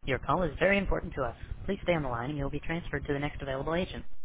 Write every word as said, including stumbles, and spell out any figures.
Your call is very important to us. Please stay on the line and you will be transferred to the next available agent.